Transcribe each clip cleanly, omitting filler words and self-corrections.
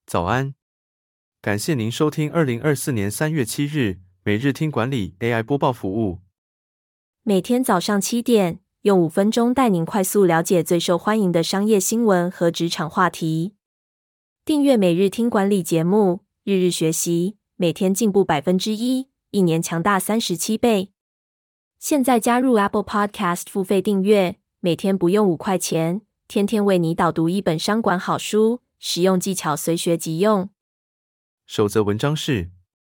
早安，感谢您收听2024年3月7日每日听管理 AI 播报服务。 每天早上7点，用5分钟带您快速了解最受欢迎的商业新闻和职场话题。订阅每日听管理节目，日日学习，每天进步1%，一年强大37倍。现在加入 Apple Podcast 付费订阅，每天不用5块钱，天天为你导读一本商管好书，实用技巧随学即用。 首则文章是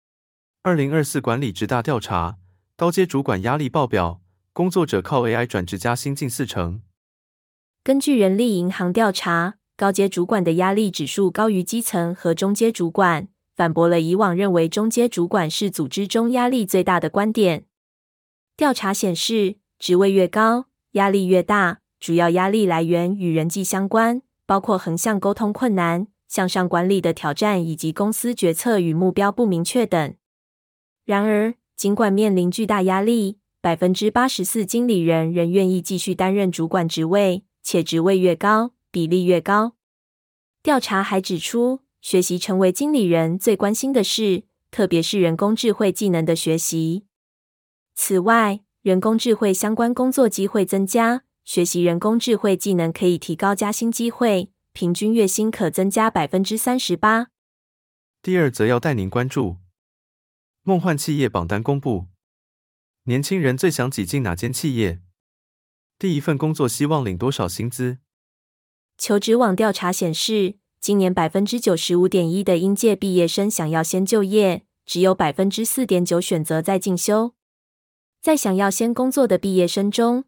2024管理职大调查，高阶主管压力爆表，工作者靠 AI 转职加薪近40%。 根据人力银行调查，高阶主管的压力指数高于基层和中阶主管，反驳了以往认为中阶主管是组织中压力最大的观点。调查显示，职位越高，压力越大，主要压力来源与人际相关，包括横向沟通困难、向上管理的挑战以及公司决策与目标不明确等。然而，尽管面临巨大压力，84%经理人仍愿意继续担任主管职位，且职位越高，比例越高。调查还指出，学习成为经理人最关心的是，特别是人工智慧技能的学习。此外，人工智慧相关工作机会增加，学习人工智慧技能可以提高加薪机会，平均月薪可增加38%。 第二则要带您关注，梦幻企业榜单公布，年轻人最想挤进哪间企业？第一份工作希望领多少薪资？ 求职网调查显示，今年 95.1% 的应届毕业生想要先就业，只有 4.9% 选择再进修。在想要先工作的毕业生中，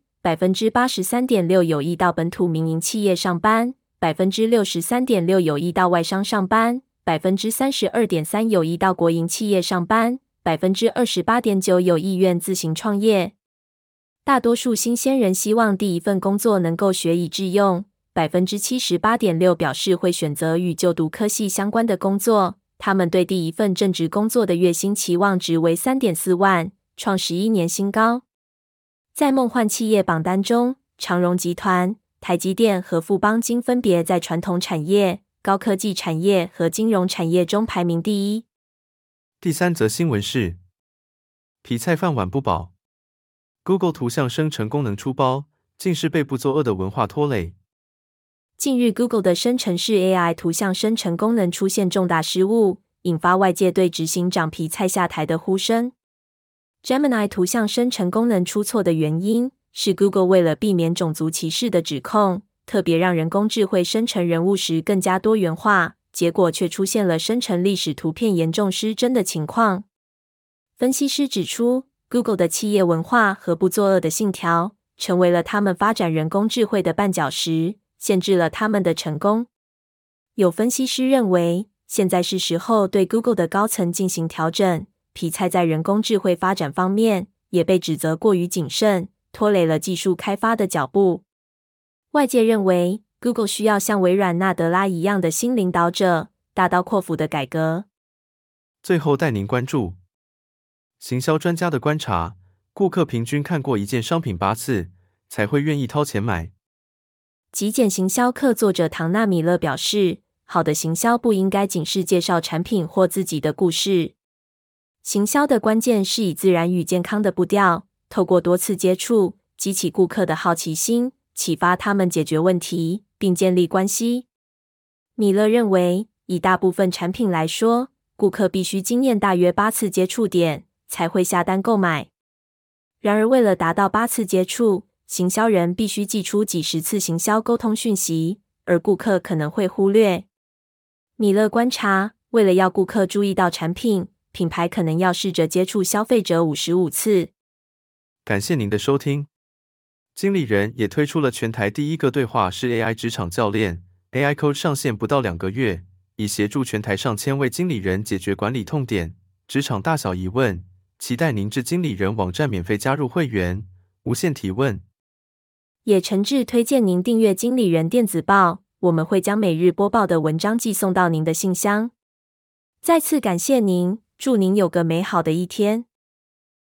83.6% 有意到本土民营企业上班， 63.6% 有意到外商上班， 32.3% 有意到国营企业上班， 28.9% 有意愿自行创业。大多数新鲜人希望第一份工作能够学以致用， 78.6% 表示会选择与就读科系相关的工作，他们对第一份正职工作的月薪期望值为 3.4 万，创11年新高。在梦幻企业榜单中，长荣集团、台积电和富邦金分别在传统产业、高科技产业和金融产业中排名第一。 第三则新闻是，皮菜饭碗不保， Google 图像生成功能出包，竟是被不作恶的文化拖累。 近日 Google 的生成式 AI 图像生成功能出现重大失误，引发外界对执行长皮菜下台的呼声。Gemini 图像生成功能出错的原因是 Google 为了避免种族歧视的指控，特别让人工智慧生成人物时更加多元化，结果却出现了生成历史图片严重失真的情况。分析师指出， Google 的企业文化和不作恶的信条，成为了他们发展人工智慧的绊脚石，限制了他们的成功。有分析师认为，现在是时候对 Google 的高层进行调整。皮菜在人工智慧发展方面也被指责过于谨慎，拖累了技术开发的脚步。外界认为 Google 需要像微软纳德拉一样的新领导者，大刀阔斧的改革。 最后带您关注，行销专家的观察，顾客平均看过一件商品8次，才会愿意掏钱买。 极简行销课作者唐纳米勒表示，好的行销不应该仅是介绍产品或自己的故事。行销的关键是以自然与健康的步调，透过多次接触，激起顾客的好奇心，启发他们解决问题，并建立关系。米勒认为，以大部分产品来说，顾客必须经验大约8次接触点，才会下单购买。然而，为了达到8次接触，行销人必须寄出几十次行销沟通讯息，而顾客可能会忽略。米勒观察，为了要顾客注意到产品，品牌可能要试着接触消费者55次。 感谢您的收听。经理人也推出了全台第一个对话式 AI 职场教练 AI Coach 上线不到2个月，以协助全台上千位经理人解决管理痛点、职场大小疑问。期待您至经理人网站免费加入会员，无限提问。 也诚挚推荐您订阅经理人电子报，我们会将每日播报的文章寄送到您的信箱。再次感谢您，祝您有个美好的一天。